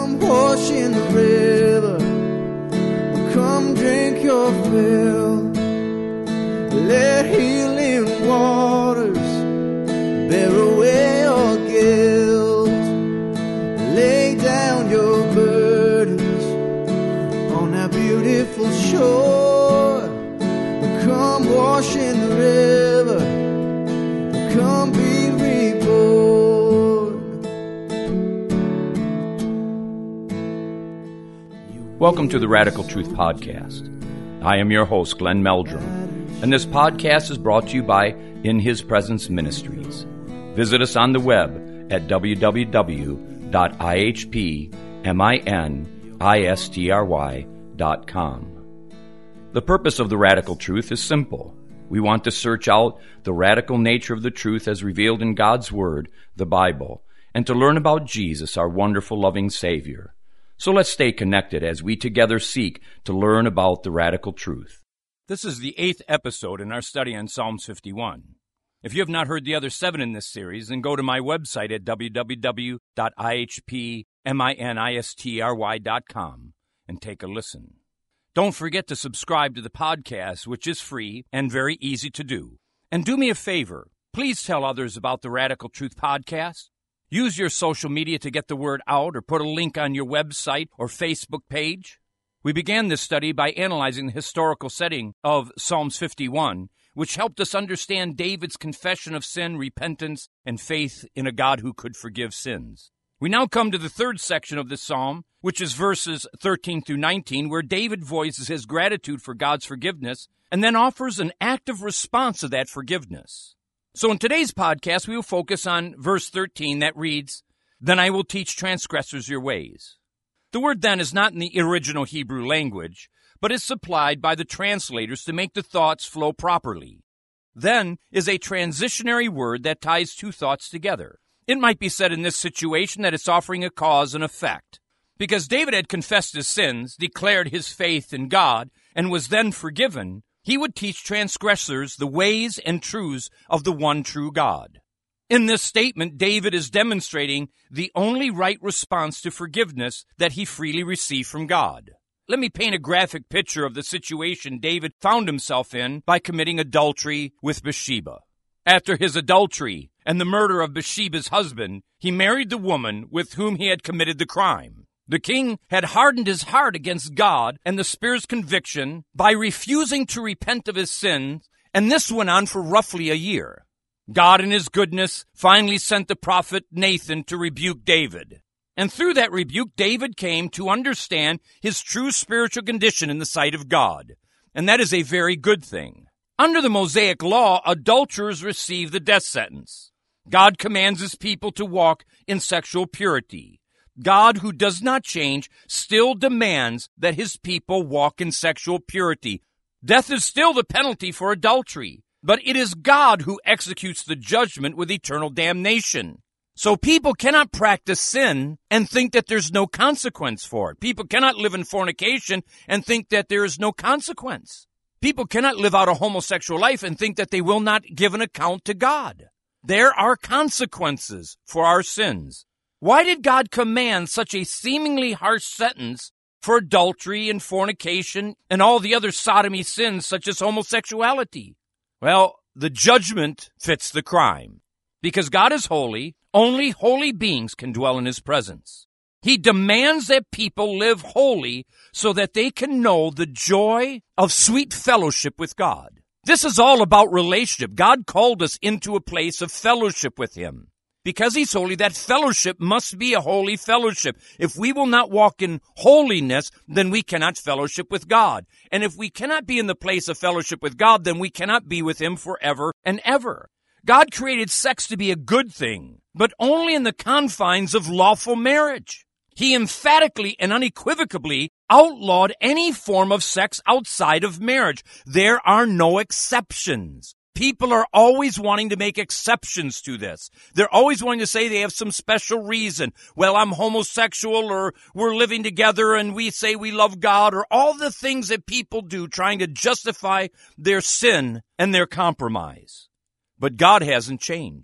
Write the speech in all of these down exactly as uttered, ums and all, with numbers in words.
Come wash in the river, come drink your fill. Let healing waters bear away your guilt. Lay down your burdens on that beautiful shore. Come wash in the river, come be reborn. Welcome to the Radical Truth Podcast. I am your host, Glenn Meldrum, and this podcast is brought to you by In His Presence Ministries. Visit us on the web at w w w dot i h p ministry dot com. The purpose of the Radical Truth is simple. We want to search out the radical nature of the truth as revealed in God's Word, the Bible, and to learn about Jesus, our wonderful, loving Savior. So let's stay connected as we together seek to learn about the radical truth. This is the eighth episode in our study on Psalms fifty-one. If you have not heard the other seven in this series, then go to my website at w w w dot i h p ministry dot com and take a listen. Don't forget to subscribe to the podcast, which is free and very easy to do. And do me a favor, please tell others about the Radical Truth Podcast. Use your social media to get the word out or put a link on your website or Facebook page. We began this study by analyzing the historical setting of Psalms fifty-one, which helped us understand David's confession of sin, repentance, and faith in a God who could forgive sins. We now come to the third section of this psalm, which is verses thirteen through nineteen, where David voices his gratitude for God's forgiveness and then offers an active response to that forgiveness. So in today's podcast, we will focus on verse thirteen that reads, "Then I will teach transgressors your ways." The word "then" is not in the original Hebrew language, but is supplied by the translators to make the thoughts flow properly. "Then" is a transitionary word that ties two thoughts together. It might be said in this situation that it's offering a cause and effect. Because David had confessed his sins, declared his faith in God, and was then forgiven, he would teach transgressors the ways and truths of the one true God. In this statement, David is demonstrating the only right response to forgiveness that he freely received from God. Let me paint a graphic picture of the situation David found himself in by committing adultery with Bathsheba. After his adultery and the murder of Bathsheba's husband, he married the woman with whom he had committed the crime. The king had hardened his heart against God and the Spirit's conviction by refusing to repent of his sins, and this went on for roughly a year. God in his goodness finally sent the prophet Nathan to rebuke David. And through that rebuke, David came to understand his true spiritual condition in the sight of God. And that is a very good thing. Under the Mosaic law, adulterers receive the death sentence. God commands his people to walk in sexual purity. God, who does not change, still demands that his people walk in sexual purity. Death is still the penalty for adultery, but it is God who executes the judgment with eternal damnation. So people cannot practice sin and think that there's no consequence for it. People cannot live in fornication and think that there is no consequence. People cannot live out a homosexual life and think that they will not give an account to God. There are consequences for our sins. Why did God command such a seemingly harsh sentence for adultery and fornication and all the other sodomy sins such as homosexuality? Well, the judgment fits the crime. Because God is holy, only holy beings can dwell in his presence. He demands that people live holy so that they can know the joy of sweet fellowship with God. This is all about relationship. God called us into a place of fellowship with him. Because he's holy, that fellowship must be a holy fellowship. If we will not walk in holiness, then we cannot fellowship with God. And if we cannot be in the place of fellowship with God, then we cannot be with him forever and ever. God created sex to be a good thing, but only in the confines of lawful marriage. He emphatically and unequivocally outlawed any form of sex outside of marriage. There are no exceptions. People are always wanting to make exceptions to this. They're always wanting to say they have some special reason. Well, I'm homosexual, or we're living together and we say we love God, or all the things that people do trying to justify their sin and their compromise. But God hasn't changed.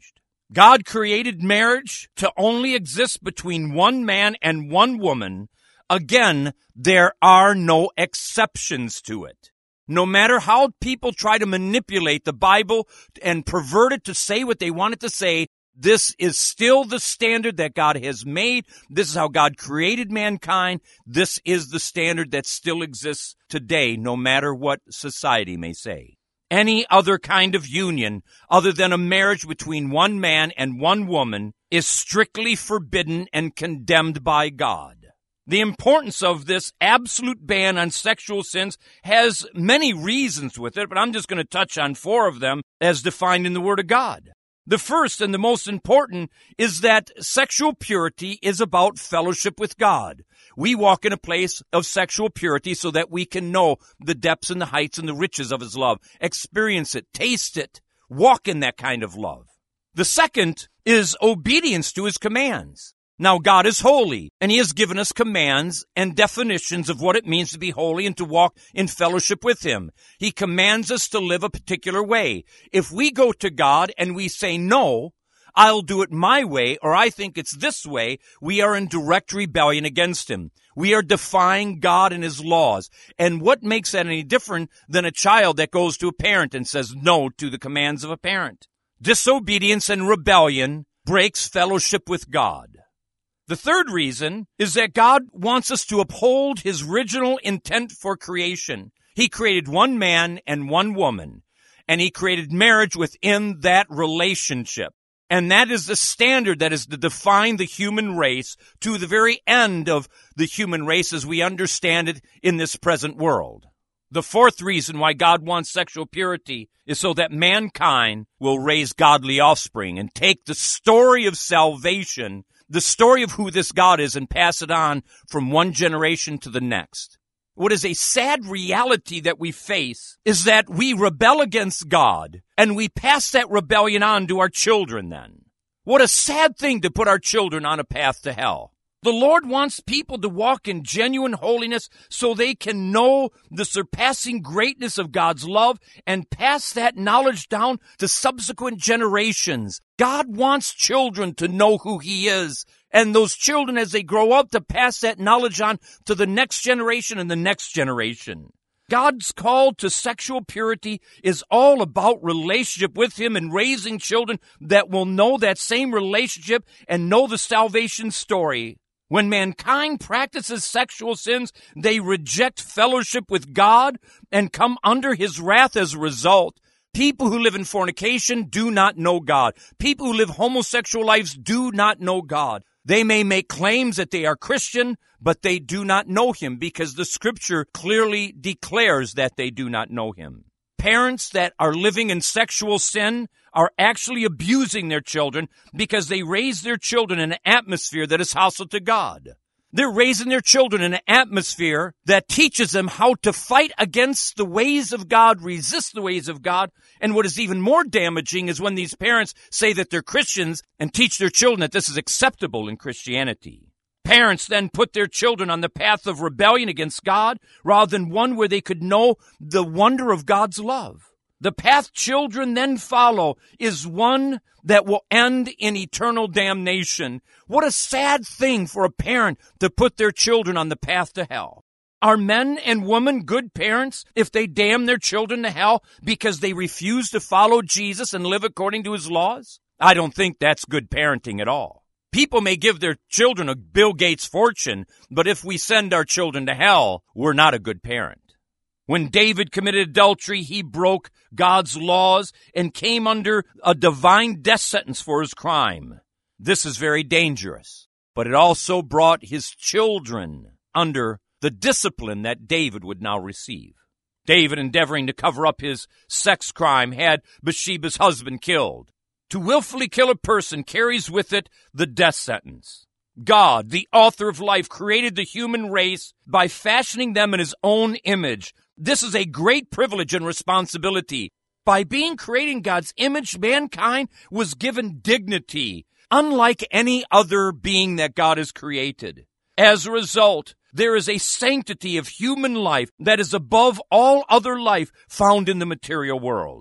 God created marriage to only exist between one man and one woman. Again, there are no exceptions to it. No matter how people try to manipulate the Bible and pervert it to say what they want it to say, this is still the standard that God has made. This is how God created mankind. This is the standard that still exists today, no matter what society may say. Any other kind of union other than a marriage between one man and one woman is strictly forbidden and condemned by God. The importance of this absolute ban on sexual sins has many reasons with it, but I'm just going to touch on four of them as defined in the Word of God. The first and the most important is that sexual purity is about fellowship with God. We walk in a place of sexual purity so that we can know the depths and the heights and the riches of His love, experience it, taste it, walk in that kind of love. The second is obedience to His commands. Now, God is holy, and He has given us commands and definitions of what it means to be holy and to walk in fellowship with Him. He commands us to live a particular way. If we go to God and we say, no, I'll do it my way, or I think it's this way, we are in direct rebellion against Him. We are defying God and His laws. And what makes that any different than a child that goes to a parent and says no to the commands of a parent? Disobedience and rebellion breaks fellowship with God. The third reason is that God wants us to uphold His original intent for creation. He created one man and one woman, and He created marriage within that relationship. And that is the standard that is to define the human race to the very end of the human race as we understand it in this present world. The fourth reason why God wants sexual purity is so that mankind will raise godly offspring and take the story of salvation, the story of who this God is, and pass it on from one generation to the next. What is a sad reality that we face is that we rebel against God, and we pass that rebellion on to our children then. What a sad thing to put our children on a path to hell. The Lord wants people to walk in genuine holiness so they can know the surpassing greatness of God's love and pass that knowledge down to subsequent generations. God wants children to know who He is, and those children, as they grow up, to pass that knowledge on to the next generation and the next generation. God's call to sexual purity is all about relationship with Him and raising children that will know that same relationship and know the salvation story. When mankind practices sexual sins, they reject fellowship with God and come under His wrath as a result. People who live in fornication do not know God. People who live homosexual lives do not know God. They may make claims that they are Christian, but they do not know Him because the Scripture clearly declares that they do not know Him. Parents that are living in sexual sin are actually abusing their children because they raise their children in an atmosphere that is hostile to God. They're raising their children in an atmosphere that teaches them how to fight against the ways of God, resist the ways of God. And what is even more damaging is when these parents say that they're Christians and teach their children that this is acceptable in Christianity. Parents then put their children on the path of rebellion against God rather than one where they could know the wonder of God's love. The path children then follow is one that will end in eternal damnation. What a sad thing for a parent to put their children on the path to hell. Are men and women good parents if they damn their children to hell because they refuse to follow Jesus and live according to His laws? I don't think that's good parenting at all. People may give their children a Bill Gates fortune, but if we send our children to hell, we're not a good parent. When David committed adultery, he broke God's laws and came under a divine death sentence for his crime. This is very dangerous, but it also brought his children under the discipline that David would now receive. David, endeavoring to cover up his sex crime, had Bathsheba's husband killed. To willfully kill a person carries with it the death sentence. God, the author of life, created the human race by fashioning them in His own image. This is a great privilege and responsibility. By being created in God's image, mankind was given dignity, unlike any other being that God has created. As a result, there is a sanctity of human life that is above all other life found in the material world.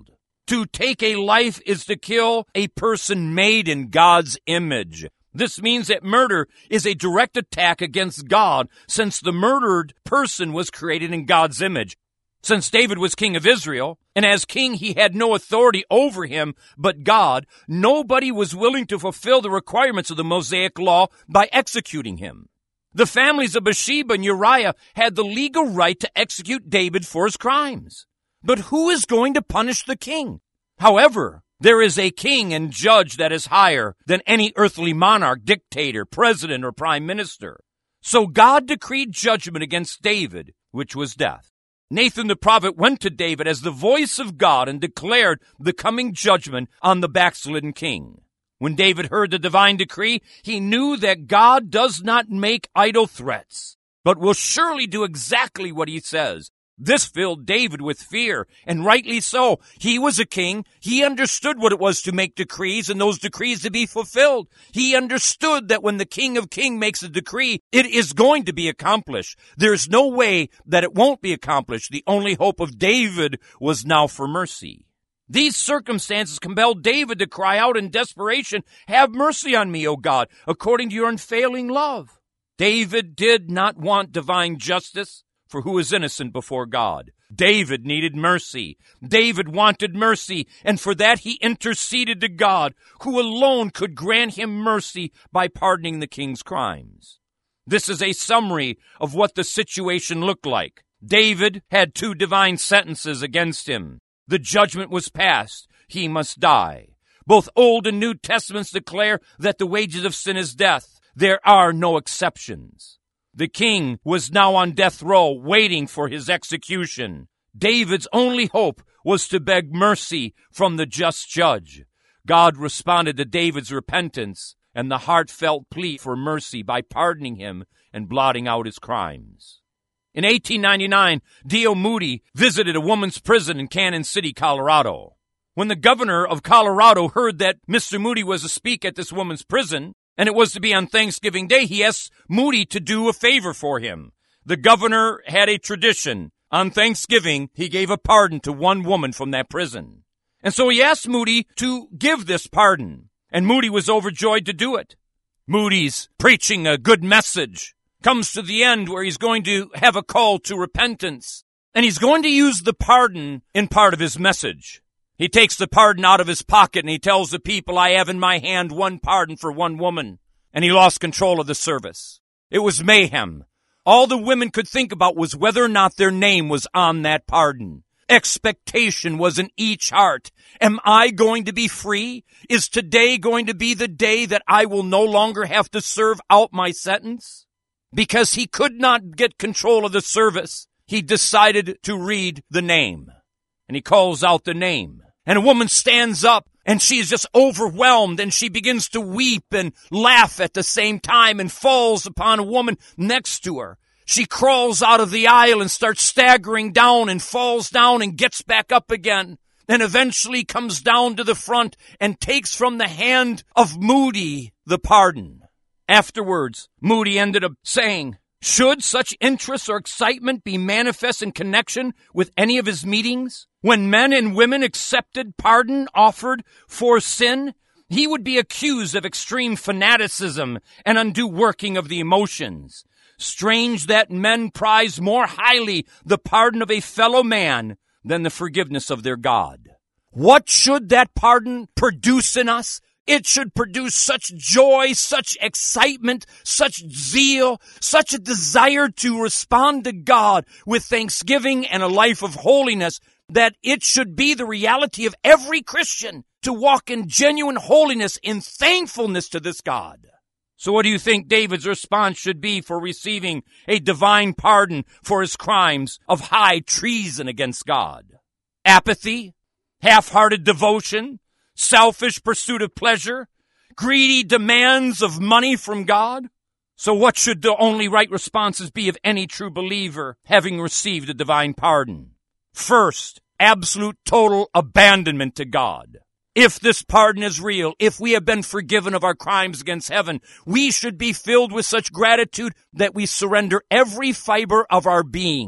To take a life is to kill a person made in God's image. This means that murder is a direct attack against God, since the murdered person was created in God's image. Since David was king of Israel, and as king he had no authority over him but God, nobody was willing to fulfill the requirements of the Mosaic law by executing him. The families of Bathsheba and Uriah had the legal right to execute David for his crimes. But who is going to punish the king? However, there is a king and judge that is higher than any earthly monarch, dictator, president, or prime minister. So God decreed judgment against David, which was death. Nathan the prophet went to David as the voice of God and declared the coming judgment on the backslidden king. When David heard the divine decree, he knew that God does not make idle threats, but will surely do exactly what he says. This filled David with fear, and rightly so. He was a king. He understood what it was to make decrees and those decrees to be fulfilled. He understood that when the King of Kings makes a decree, it is going to be accomplished. There's no way that it won't be accomplished. The only hope of David was now for mercy. These circumstances compelled David to cry out in desperation, "Have mercy on me, O God, according to your unfailing love." David did not want divine justice, for who is innocent before God? David needed mercy. David wanted mercy, and for that he interceded to God, who alone could grant him mercy by pardoning the king's crimes. This is a summary of what the situation looked like. David had two divine sentences against him. The judgment was passed. He must die. Both Old and New Testaments declare that the wages of sin is death. There are no exceptions. The king was now on death row, waiting for his execution. David's only hope was to beg mercy from the just judge. God responded to David's repentance and the heartfelt plea for mercy by pardoning him and blotting out his crimes. In eighteen ninety-nine, D L Moody visited a woman's prison in Cannon City, Colorado. When the governor of Colorado heard that Mister Moody was to speak at this woman's prison, and it was to be on Thanksgiving Day, he asked Moody to do a favor for him. The governor had a tradition. On Thanksgiving, he gave a pardon to one woman from that prison. And so he asked Moody to give this pardon, and Moody was overjoyed to do it. Moody's preaching a good message comes to the end where he's going to have a call to repentance, and he's going to use the pardon in part of his message. He takes the pardon out of his pocket and he tells the people, "I have in my hand one pardon for one woman." And he lost control of the service. It was mayhem. All the women could think about was whether or not their name was on that pardon. Expectation was in each heart. Am I going to be free? Is today going to be the day that I will no longer have to serve out my sentence? Because he could not get control of the service, he decided to read the name. And he calls out the name. And a woman stands up and she is just overwhelmed and she begins to weep and laugh at the same time and falls upon a woman next to her. She crawls out of the aisle and starts staggering down and falls down and gets back up again. And eventually comes down to the front and takes from the hand of Moody the pardon. Afterwards, Moody ended up saying, "Should such interest or excitement be manifest in connection with any of his meetings? When men and women accepted pardon offered for sin, he would be accused of extreme fanaticism and undue working of the emotions. Strange that men prize more highly the pardon of a fellow man than the forgiveness of their God." What should that pardon produce in us? It should produce such joy, such excitement, such zeal, such a desire to respond to God with thanksgiving and a life of holiness that it should be the reality of every Christian to walk in genuine holiness, in thankfulness to this God. So what do you think David's response should be for receiving a divine pardon for his crimes of high treason against God? Apathy? Half-hearted devotion? Selfish pursuit of pleasure? Greedy demands of money from God? So what should the only right responses be of any true believer having received a divine pardon? First, absolute total abandonment to God. If this pardon is real, if we have been forgiven of our crimes against heaven, we should be filled with such gratitude that we surrender every fiber of our being.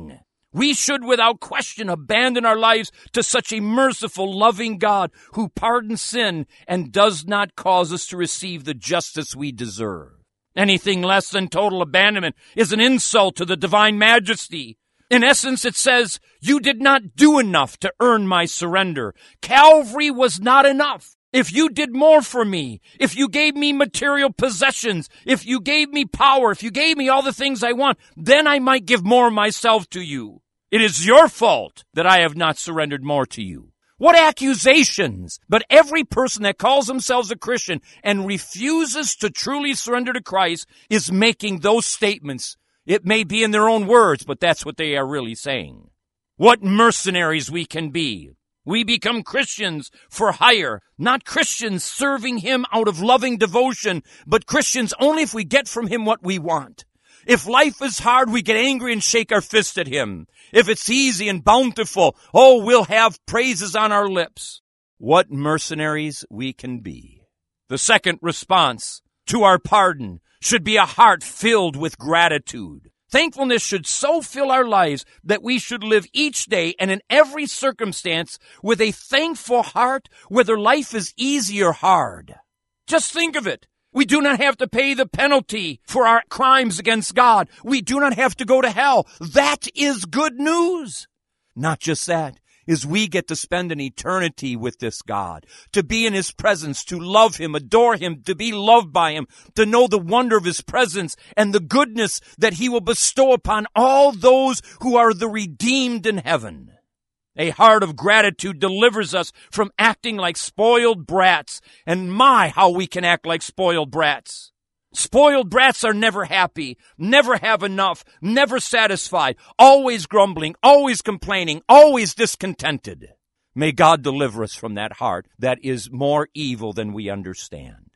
We should without question abandon our lives to such a merciful, loving God who pardons sin and does not cause us to receive the justice we deserve. Anything less than total abandonment is an insult to the divine majesty. In essence, it says, you did not do enough to earn my surrender. Calvary was not enough. If you did more for me, if you gave me material possessions, if you gave me power, if you gave me all the things I want, then I might give more of myself to you. It is your fault that I have not surrendered more to you. What accusations! But every person that calls themselves a Christian and refuses to truly surrender to Christ is making those statements. It may be in their own words, but that's what they are really saying. What mercenaries we can be. We become Christians for hire, not Christians serving Him out of loving devotion, but Christians only if we get from Him what we want. If life is hard, we get angry and shake our fist at Him. If it's easy and bountiful, oh, we'll have praises on our lips. What mercenaries we can be. The second response to our pardon should be a heart filled with gratitude. Thankfulness should so fill our lives that we should live each day and in every circumstance with a thankful heart, whether life is easy or hard. Just think of it. We do not have to pay the penalty for our crimes against God. We do not have to go to hell. That is good news. Not just that, is we get to spend an eternity with this God, to be in His presence, to love Him, adore Him, to be loved by Him, to know the wonder of His presence and the goodness that He will bestow upon all those who are the redeemed in heaven. A heart of gratitude delivers us from acting like spoiled brats, and my, how we can act like spoiled brats. Spoiled brats are never happy, never have enough, never satisfied, always grumbling, always complaining, always discontented. May God deliver us from that heart that is more evil than we understand.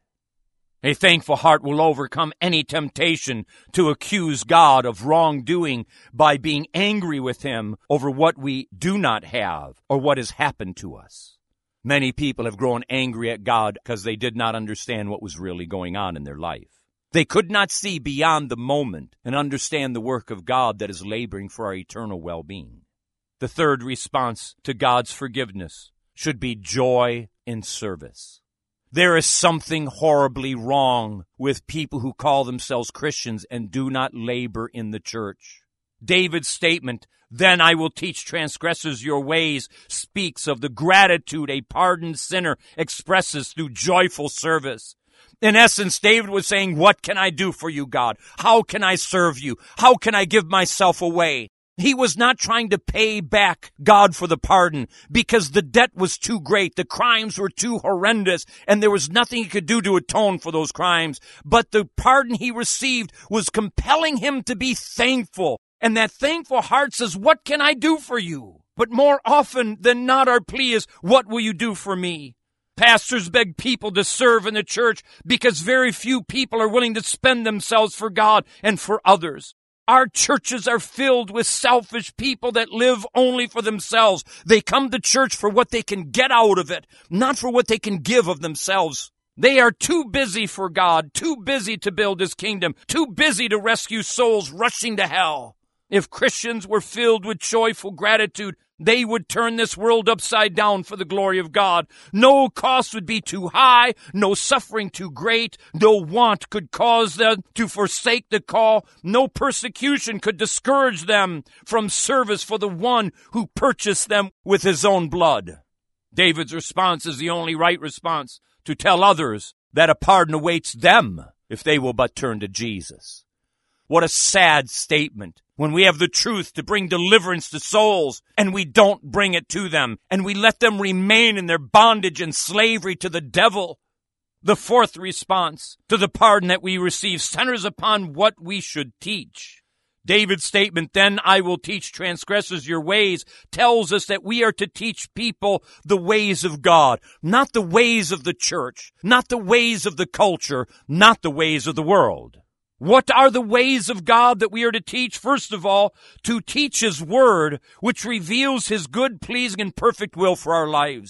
A thankful heart will overcome any temptation to accuse God of wrongdoing by being angry with Him over what we do not have or what has happened to us. Many people have grown angry at God because they did not understand what was really going on in their life. They could not see beyond the moment and understand the work of God that is laboring for our eternal well-being. The third response to God's forgiveness should be joy in service. There is something horribly wrong with people who call themselves Christians and do not labor in the church. David's statement, "Then I will teach transgressors your ways," speaks of the gratitude a pardoned sinner expresses through joyful service. In essence, David was saying, what can I do for you, God? How can I serve you? How can I give myself away? He was not trying to pay back God for the pardon because the debt was too great. The crimes were too horrendous and there was nothing he could do to atone for those crimes. But the pardon he received was compelling him to be thankful. And that thankful heart says, what can I do for you? But more often than not, our plea is, what will you do for me? Pastors beg people to serve in the church because very few people are willing to spend themselves for God and for others. Our churches are filled with selfish people that live only for themselves. They come to church for what they can get out of it, not for what they can give of themselves. They are too busy for God, too busy to build His kingdom, too busy to rescue souls rushing to hell. If Christians were filled with joyful gratitude, they would turn this world upside down for the glory of God. No cost would be too high, no suffering too great, no want could cause them to forsake the call, no persecution could discourage them from service for the one who purchased them with His own blood. David's response is the only right response, to tell others that a pardon awaits them if they will but turn to Jesus. What a sad statement when we have the truth to bring deliverance to souls and we don't bring it to them and we let them remain in their bondage and slavery to the devil. The fourth response to the pardon that we receive centers upon what we should teach. David's statement, "Then I will teach transgressors your ways," tells us that we are to teach people the ways of God, not the ways of the church, not the ways of the culture, not the ways of the world. What are the ways of God that we are to teach? First of all, to teach His Word, which reveals His good, pleasing, and perfect will for our lives.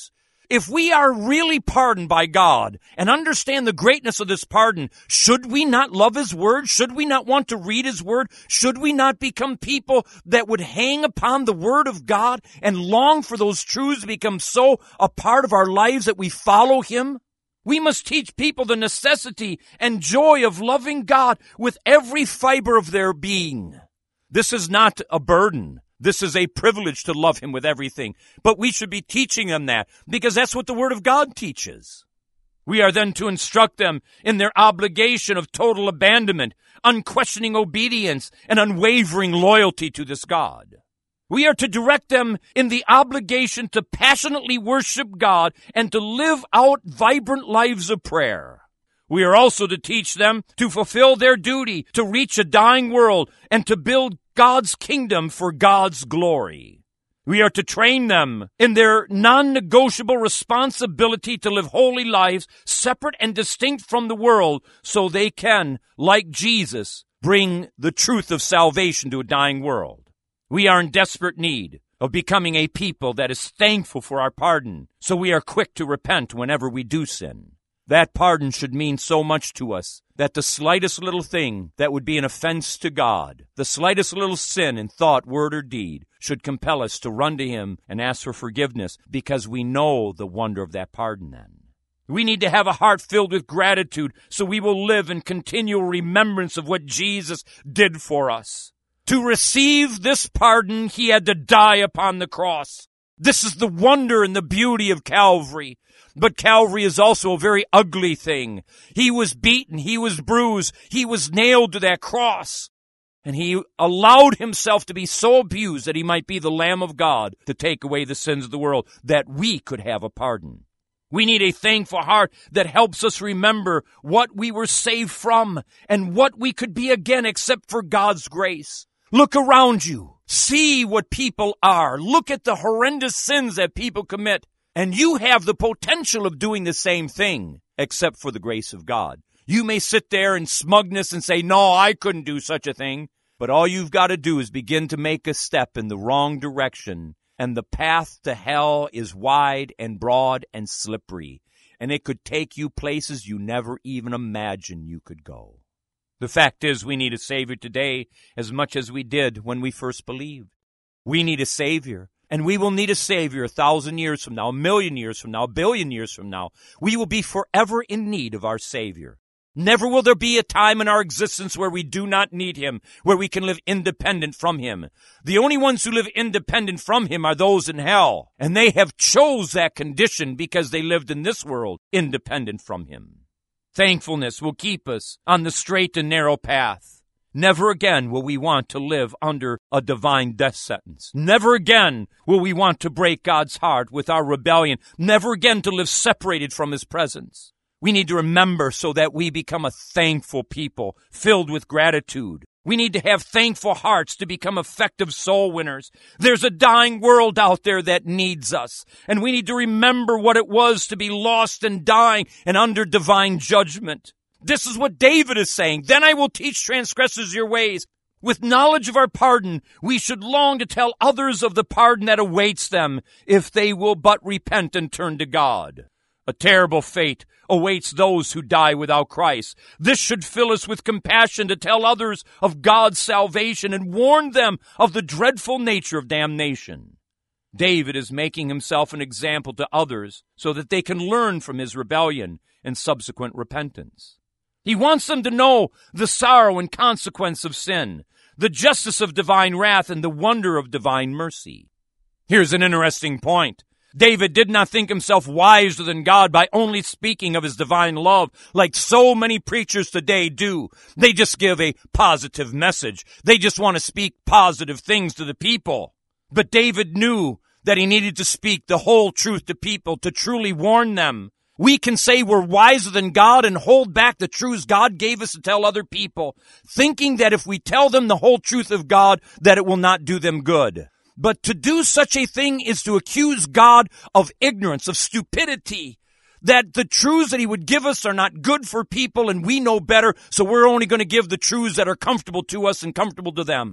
If we are really pardoned by God and understand the greatness of this pardon, should we not love His Word? Should we not want to read His Word? Should we not become people that would hang upon the Word of God and long for those truths to become so a part of our lives that we follow Him? We must teach people the necessity and joy of loving God with every fiber of their being. This is not a burden. This is a privilege to love Him with everything. But we should be teaching them that because that's what the Word of God teaches. We are then to instruct them in their obligation of total abandonment, unquestioning obedience, and unwavering loyalty to this God. We are to direct them in the obligation to passionately worship God and to live out vibrant lives of prayer. We are also to teach them to fulfill their duty to reach a dying world and to build God's kingdom for God's glory. We are to train them in their non-negotiable responsibility to live holy lives separate and distinct from the world so they can, like Jesus, bring the truth of salvation to a dying world. We are in desperate need of becoming a people that is thankful for our pardon, so we are quick to repent whenever we do sin. That pardon should mean so much to us that the slightest little thing that would be an offense to God, the slightest little sin in thought, word, or deed, should compel us to run to Him and ask for forgiveness because we know the wonder of that pardon then. We need to have a heart filled with gratitude so we will live in continual remembrance of what Jesus did for us. To receive this pardon, He had to die upon the cross. This is the wonder and the beauty of Calvary. But Calvary is also a very ugly thing. He was beaten. He was bruised. He was nailed to that cross. And He allowed Himself to be so abused that He might be the Lamb of God to take away the sins of the world, that we could have a pardon. We need a thankful heart that helps us remember what we were saved from and what we could be again except for God's grace. Look around you. See what people are. Look at the horrendous sins that people commit. And you have the potential of doing the same thing, except for the grace of God. You may sit there in smugness and say, no, I couldn't do such a thing. But all you've got to do is begin to make a step in the wrong direction. And the path to hell is wide and broad and slippery. And it could take you places you never even imagined you could go. The fact is, we need a Savior today as much as we did when we first believed. We need a Savior. And we will need a Savior a thousand years from now, a million years from now, a billion years from now. We will be forever in need of our Savior. Never will there be a time in our existence where we do not need Him, where we can live independent from Him. The only ones who live independent from Him are those in hell. And they have chose that condition because they lived in this world independent from Him. Thankfulness will keep us on the straight and narrow path. Never again will we want to live under a divine death sentence. Never again will we want to break God's heart with our rebellion. Never again to live separated from His presence. We need to remember so that we become a thankful people, filled with gratitude. We need to have thankful hearts to become effective soul winners. There's a dying world out there that needs us, and we need to remember what it was to be lost and dying and under divine judgment. This is what David is saying. Then I will teach transgressors your ways. With knowledge of our pardon, we should long to tell others of the pardon that awaits them if they will but repent and turn to God. A terrible fate awaits those who die without Christ. This should fill us with compassion to tell others of God's salvation and warn them of the dreadful nature of damnation. David is making himself an example to others so that they can learn from his rebellion and subsequent repentance. He wants them to know the sorrow and consequence of sin, the justice of divine wrath, and the wonder of divine mercy. Here's an interesting point. David did not think himself wiser than God by only speaking of his divine love like so many preachers today do. They just give a positive message. They just want to speak positive things to the people. But David knew that he needed to speak the whole truth to people to truly warn them. We can say we're wiser than God and hold back the truths God gave us to tell other people, thinking that if we tell them the whole truth of God, that it will not do them good. But to do such a thing is to accuse God of ignorance, of stupidity, that the truths that he would give us are not good for people and we know better, so we're only going to give the truths that are comfortable to us and comfortable to them.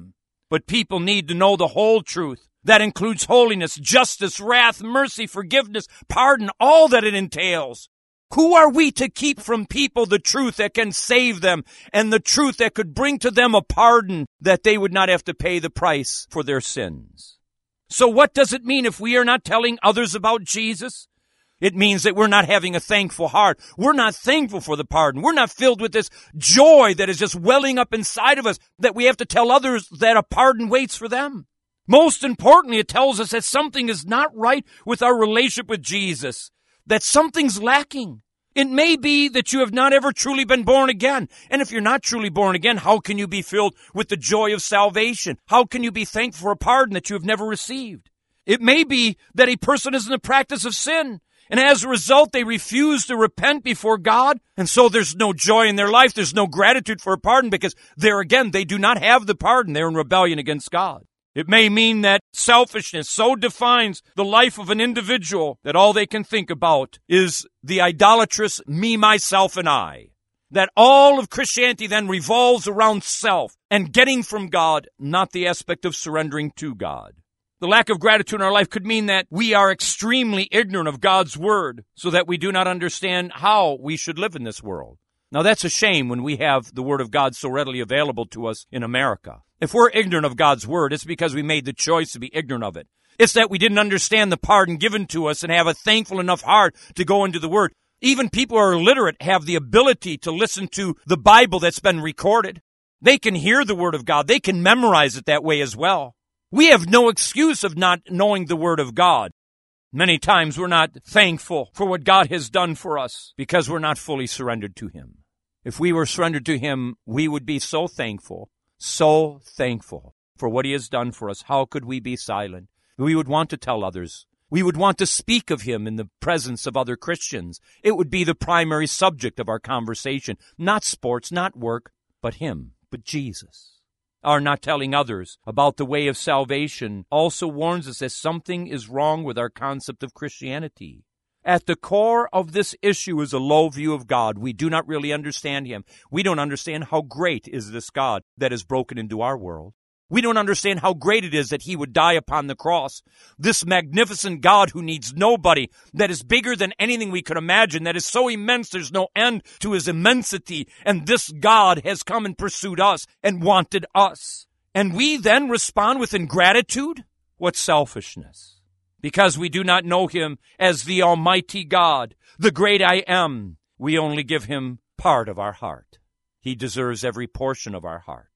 But people need to know the whole truth. That includes holiness, justice, wrath, mercy, forgiveness, pardon, all that it entails. Who are we to keep from people the truth that can save them and the truth that could bring to them a pardon that they would not have to pay the price for their sins? So what does it mean if we are not telling others about Jesus? It means that we're not having a thankful heart. We're not thankful for the pardon. We're not filled with this joy that is just welling up inside of us that we have to tell others that a pardon waits for them. Most importantly, it tells us that something is not right with our relationship with Jesus, that something's lacking. It may be that you have not ever truly been born again. And if you're not truly born again, how can you be filled with the joy of salvation? How can you be thankful for a pardon that you have never received? It may be that a person is in the practice of sin, and as a result, they refuse to repent before God, and so there's no joy in their life. There's no gratitude for a pardon because there again, they do not have the pardon. They're in rebellion against God. It may mean that selfishness so defines the life of an individual that all they can think about is the idolatrous me, myself, and I. That all of Christianity then revolves around self and getting from God, not the aspect of surrendering to God. The lack of gratitude in our life could mean that we are extremely ignorant of God's word so that we do not understand how we should live in this world. Now that's a shame when we have the word of God so readily available to us in America. If we're ignorant of God's word, it's because we made the choice to be ignorant of it. It's that we didn't understand the pardon given to us and have a thankful enough heart to go into the word. Even people who are illiterate have the ability to listen to the Bible that's been recorded. They can hear the word of God. They can memorize it that way as well. We have no excuse of not knowing the word of God. Many times we're not thankful for what God has done for us because we're not fully surrendered to him. If we were surrendered to him, we would be so thankful. So thankful for what he has done for us. How could we be silent? We would want to tell others. We would want to speak of him in the presence of other Christians. It would be the primary subject of our conversation. Not sports, not work, but him, but Jesus. Our not telling others about the way of salvation also warns us that something is wrong with our concept of Christianity. At the core of this issue is a low view of God. We do not really understand him. We don't understand how great is this God that has broken into our world. We don't understand how great it is that he would die upon the cross. This magnificent God who needs nobody, that is bigger than anything we could imagine, that is so immense there's no end to his immensity. And this God has come and pursued us and wanted us. And we then respond with ingratitude? What selfishness! Because we do not know him as the Almighty God, the great I am, we only give him part of our heart. He deserves every portion of our heart.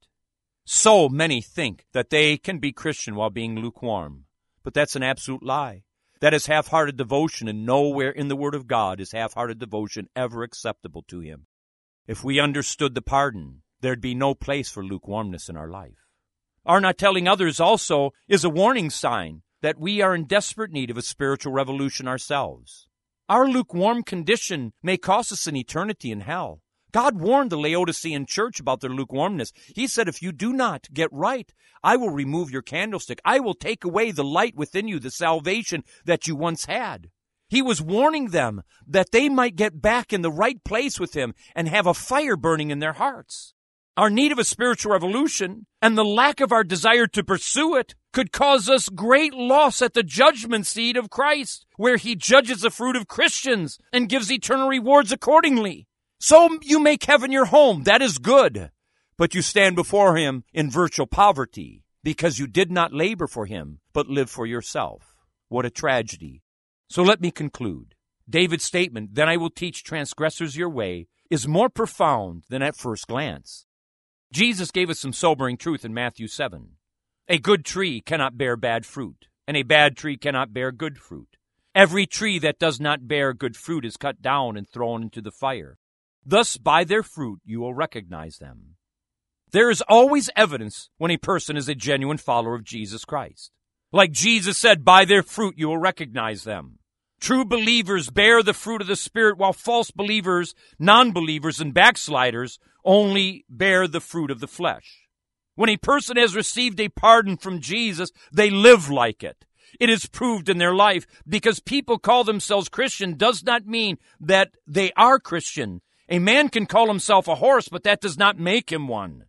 So many think that they can be Christian while being lukewarm, but that's an absolute lie. That is half-hearted devotion, and nowhere in the Word of God is half-hearted devotion ever acceptable to him. If we understood the pardon, there'd be no place for lukewarmness in our life. Our not telling others also is a warning sign that we are in desperate need of a spiritual revolution ourselves. Our lukewarm condition may cost us an eternity in hell. God warned the Laodicean church about their lukewarmness. He said, if you do not get right, I will remove your candlestick. I will take away the light within you, the salvation that you once had. He was warning them that they might get back in the right place with him and have a fire burning in their hearts. Our need of a spiritual revolution and the lack of our desire to pursue it could cause us great loss at the judgment seat of Christ, where he judges the fruit of Christians and gives eternal rewards accordingly. So you make heaven your home. That is good. But you stand before him in virtual poverty because you did not labor for him, but live for yourself. What a tragedy. So let me conclude. David's statement, then I will teach transgressors your way, is more profound than at first glance. Jesus gave us some sobering truth in Matthew seven. A good tree cannot bear bad fruit, and a bad tree cannot bear good fruit. Every tree that does not bear good fruit is cut down and thrown into the fire. Thus, by their fruit, you will recognize them. There is always evidence when a person is a genuine follower of Jesus Christ. Like Jesus said, by their fruit, you will recognize them. True believers bear the fruit of the Spirit, while false believers, non-believers, and backsliders only bear the fruit of the flesh. When a person has received a pardon from Jesus, they live like it. It is proved in their life. Because people call themselves Christian does not mean that they are Christian. A man can call himself a horse, but that does not make him one.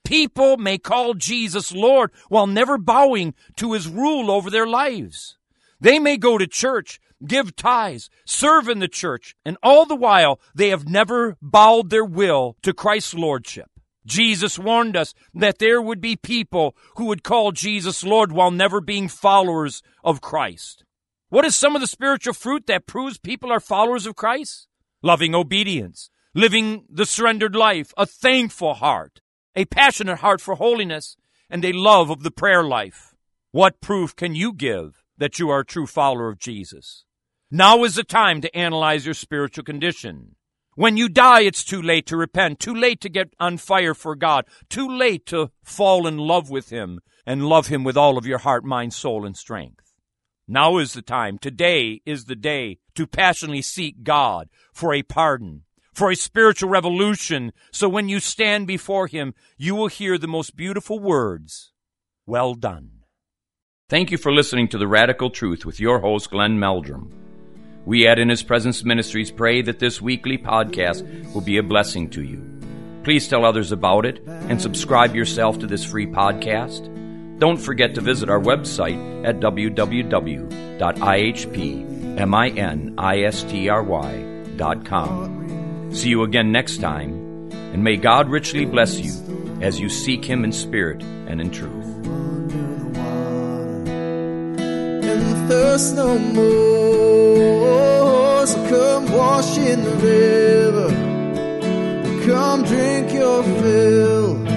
People may call Jesus Lord while never bowing to his rule over their lives. They may go to church, give tithes, serve in the church, and all the while they have never bowed their will to Christ's lordship. Jesus warned us that there would be people who would call Jesus Lord while never being followers of Christ. What is some of the spiritual fruit that proves people are followers of Christ? Loving obedience, living the surrendered life, a thankful heart, a passionate heart for holiness, and a love of the prayer life. What proof can you give that you are a true follower of Jesus? Now is the time to analyze your spiritual condition. When you die, it's too late to repent, too late to get on fire for God, too late to fall in love with him and love him with all of your heart, mind, soul, and strength. Now is the time. Today is the day to passionately seek God for a pardon, for a spiritual revolution, so when you stand before him, you will hear the most beautiful words, "Well done." Thank you for listening to The Radical Truth with your host, Glenn Meldrum. We at In His Presence Ministries pray that this weekly podcast will be a blessing to you. Please tell others about it and subscribe yourself to this free podcast. Don't forget to visit our website at w w w dot i h p ministry dot com. See you again next time, and may God richly bless you as you seek him in spirit and in truth. And thirst no more, so come wash in the river, come drink your fill.